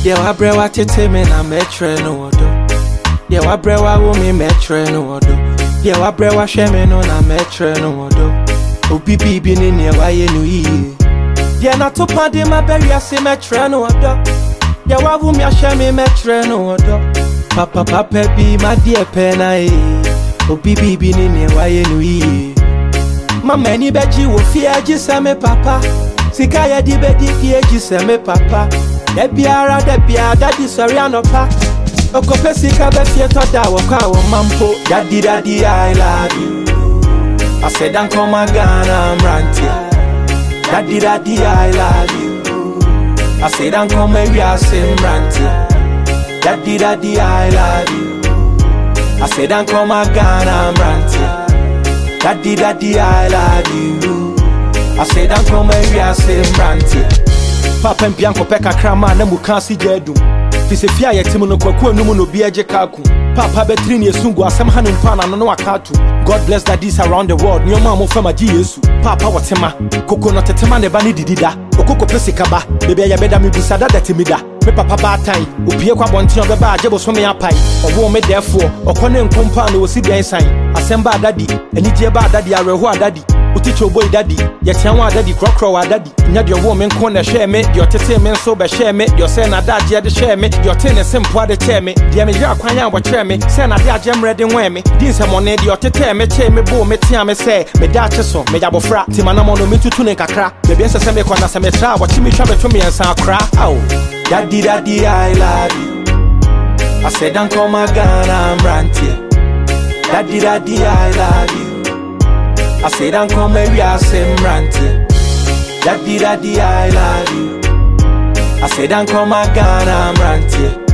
Yeah, wa brewa tete me na metre no odo. Yeah, wa brewa wo me metre no odo. Yeah, wa brewa hwe me no na metre no odo. Obi bibi ni ne wa ye no yi. Yeah, na to pande ma beri ase metre no odo. Yeah, wa wo me hwe me metre no odo. Papa papa bi ma die pe na e. Obi bibi ni ne wa ye no yi. Mama ni beji wo fi aji se me papa. Sika ya di bedi fi aji se me papa. Debiara daddy sorry anopa. Okope sika be fie to da wo kwa wo mampo. Daddy I love you. I said don't come again I'm ranting. Daddy I love you. I said don't come maybe I say ranting. Daddy I love you. I said don't come again I'm ranting. Daddy I love you. I said don't come maybe I say ranting. Papa mpianko peka krama na mukansi jedum. Fise fia yetimu no kwaku numu no bieje kaku. Papa betri ni esungu asem hanu mpana no akatu. God bless daddies around the world. Nyoma mo fama ji Yesu. Papa watema koko no tetema ne ba ne didida. Okoko pese kaba bebe ya beda mi busada datimida. Me papa batai opie kwa bonti obeba agebo so me apai. Owo me therefore okone nkompa no osi den san. Asem ba daddy enije ba daddy areho daddy. Uticho boy daddy, yetian wa daddy krokro wa daddy. Nya de wo me nko na hwe me, de otete me nso be hwe me, de se na dadje de hwe me, de otene sempo de che me, de me ya kwan ya wo hwe me, se na de agem ready wen me. Din se mo ne de otete me che me bo me tia me se, me da che so, me ya bofra, ti manamo no me tutu ne kakra. De bi se me kwa na se me tra, wo chi me twa beto me ensa akra. Aw, daddy I love you. I said don't come again I'm ranting. Daddy I love you. I say don't come maybe I say ranting. Daddy I love you. I say don't come again I'm ranting.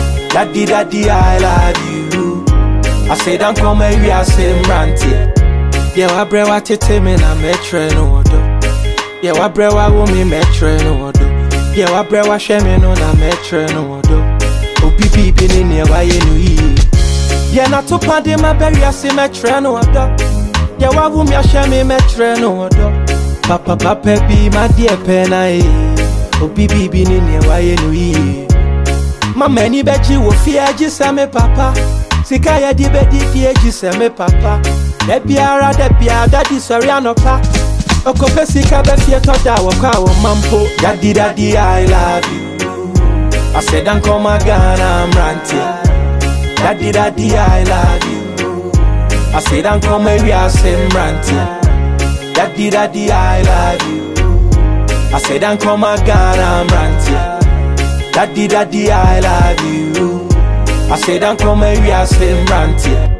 Daddy I love you. I say don't come maybe I say ranting. Yeah, wa brewa tete me na metre no odo. Yeah, wa brewa wo me metre no odo. Yeah, wa brewa hwe me no na metre no odo. Obi bibi ni ne wa ye no yi. Yeah, na to pande ma beri ase metre no odo. Yeah, wa wo me hwe me metre no odo. Papa bi ma die pe na e. Obi bibi ni ne wa ye no yi. Mama ni beji wo fi aji se me papa. Sika ya di bedi fi aji se me papa. Debiara daddy sorry anopa. Okope sika be fie to da wo kwa wo mampo. Daddy I love you. I said don't come again I'm ranting. Daddy I love you. I said don't come maybe I say ranting. Daddy I love you. I said don't come again I'm ranting. Daddy I love you. I said don't come maybe I say ranting.